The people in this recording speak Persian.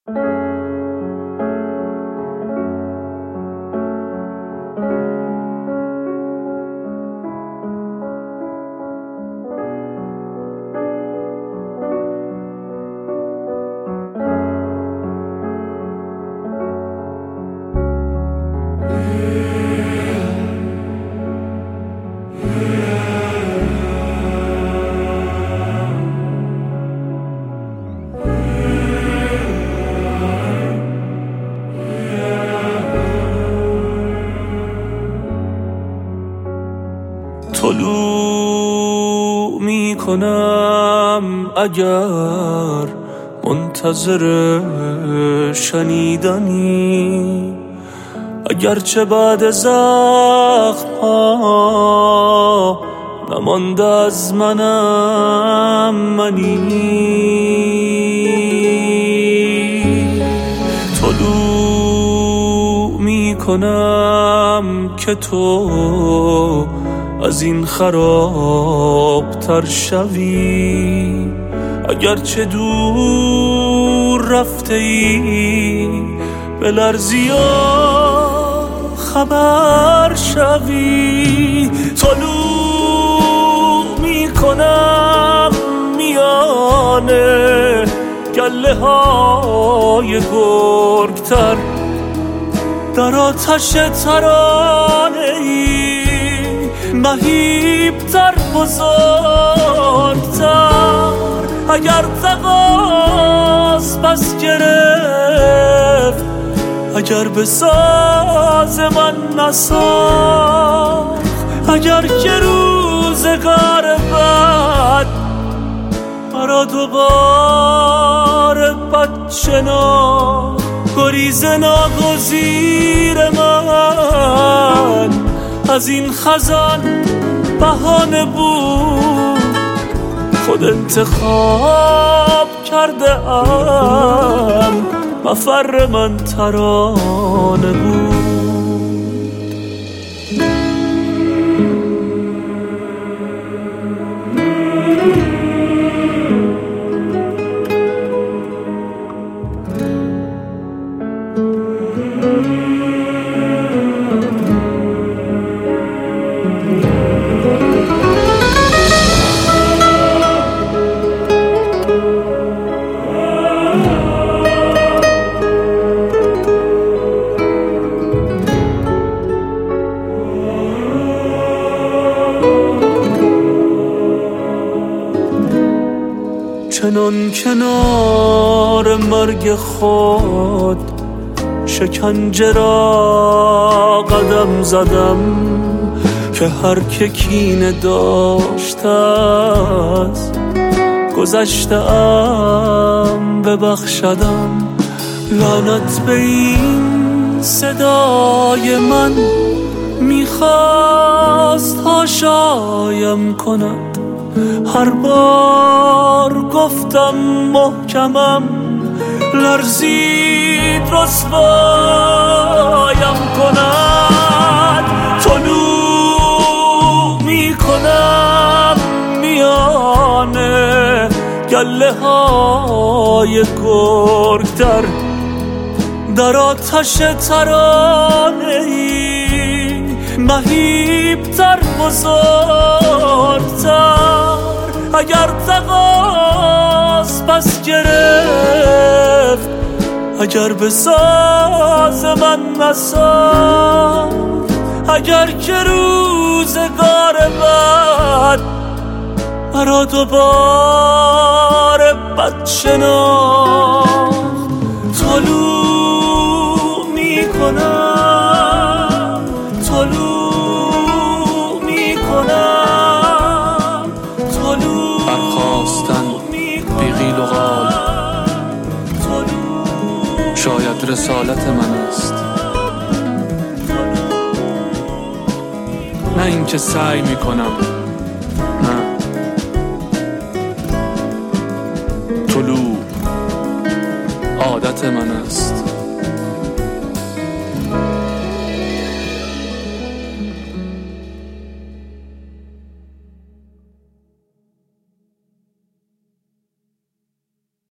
طلوع می کنم اگر منتظر شنیدنی، اگرچه بعد زخم ها نمانده از منم منی. طلوع می کنم که تو از این خراب تر شوی، اگرچه دور رفته ای به لرزی و خبر شوی. طلوع می کنم میانه گله های گرگتر، در آتش ترانه ای مهیبتر بزرگتر. اگر تقاس پس گرفت، اگر به ساز من نساخت، اگر که روزگار بد مرا دوباره بد شناخت، گریز ناگزیر من از این خزان بهانه بود. خود انتخاب کرده ام، مفر من ترانه بود. چنان کنار مرگ خود شکنجه را قدم زدم، که هر که کینه داشته از گذشته ام ببخشدم. لعنت به این صدای من میخواست حاشایم کند، هر بار گفتم محکمم لرزید رسوایم کند. طلوع می کنم میانه گله های گرگتر، در آتش ترانه ای مهیبتر بزرگتر. اگر تقاس پس گرفت، اگر به ساز من نساخت، اگر که روزگار بد مرا دوباره بد شناخت. طلوع می کنم، طلوع می کنم، طلوع برخواستن بی قیل و قال شاید رسالت من است، نه اینکه سعی می کنم. نه، طلوع عادت من است.